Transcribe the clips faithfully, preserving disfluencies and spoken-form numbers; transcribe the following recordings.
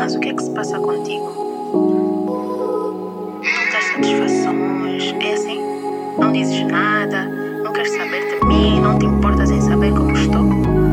Mas o que é que se passa contigo? Não tens satisfações? É assim? Não dizes nada? Não queres saber de mim? Não te importas em saber como estou?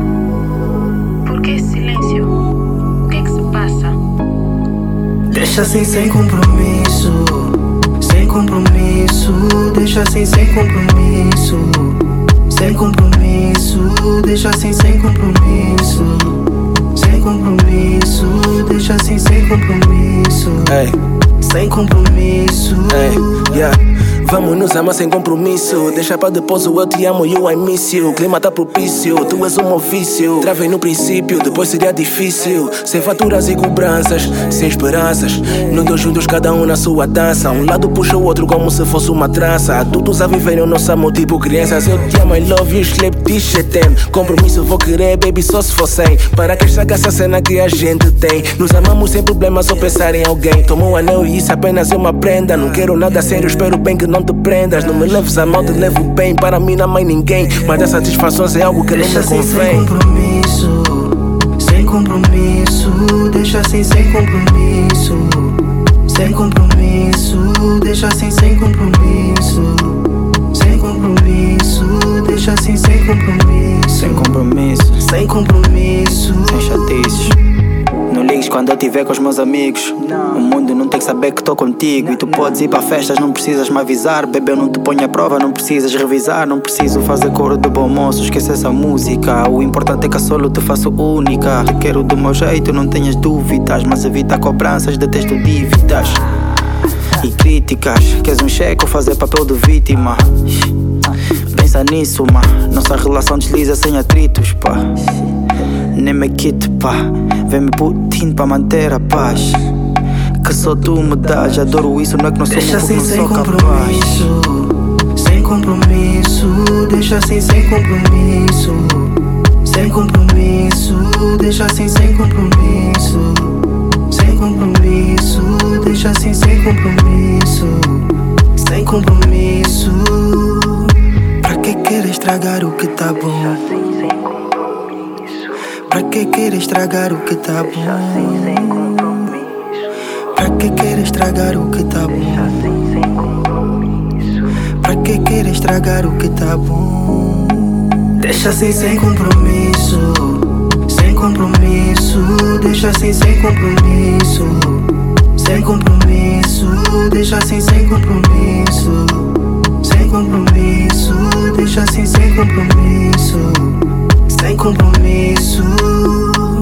Por que esse silêncio? O que é que se passa? Deixa assim sem compromisso, sem compromisso. Deixa assim sem compromisso, sem compromisso. Deixa assim sem compromisso, sem compromisso. Deixa assim sem compromisso, Ei, sem compromisso. ei, yeah. Vamos nos amar sem compromisso. Deixa pra depois o eu te amo e o I miss you. O clima tá propício, tu és um ofício. Travei no princípio, depois seria difícil. Sem faturas e cobranças, sem esperanças. Nós dois juntos, cada um na sua dança. Um lado puxa o outro como se fosse uma trança. Adultos a viverem o nosso amor tipo crianças. Eu te amo, I love you, sleep, t-shirt. Compromisso vou querer, baby, só se for sem. Para que estraga essa cena que a gente tem. Nos amamos sem problemas ou pensar em alguém. Toma um anel e isso apenas é uma prenda. Não quero nada sério, espero bem que não te prendas. Não me leves a mal, te levo bem. Para mim não há mais ninguém, mas as satisfações é algo que não me convém. Sem compromisso, sem compromisso. Deixa assim sem compromisso, sem compromisso. Deixa assim sem compromisso, sem compromisso. Deixa assim sem compromisso, sem compromisso, sem compromisso. sem chatices. Não ligues quando eu estiver com os meus amigos. O mundo não tem que saber que estou contigo. E tu podes ir para festas, não precisas me avisar. Bebê, eu não te ponho à prova, não precisas revisar. Não preciso fazer coro de bom moço, esquece essa música. O importante é que a solo te faço única. Te quero do meu jeito, não tenhas dúvidas. Mas evita cobranças, detesto dívidas e críticas. Queres um cheque ou fazer papel de vítima? Pensa nisso, ma. Nossa relação desliza sem atritos, pá. Nem me quite, pá. Vem-me Putin para manter a paz. Que só tu me dás, adoro isso, não é que não sou Deixa assim não sem sou capaz. compromisso, sem compromisso. Deixa assim sem compromisso, sem compromisso. Deixa assim sem compromisso, sem compromisso. Deixa assim sem compromisso, sem compromisso. Pra que querer estragar o que tá bom? Pra que querer estragar o que tá bom? Pra que querer estragar o que tá bom? Pra que querer estragar o que tá bom? Deixa assim sem compromisso, sem compromisso. Deixa assim sem compromisso, sem compromisso. Deixa assim sem compromisso, sem compromisso. Deixa assim sem compromisso, sem compromisso.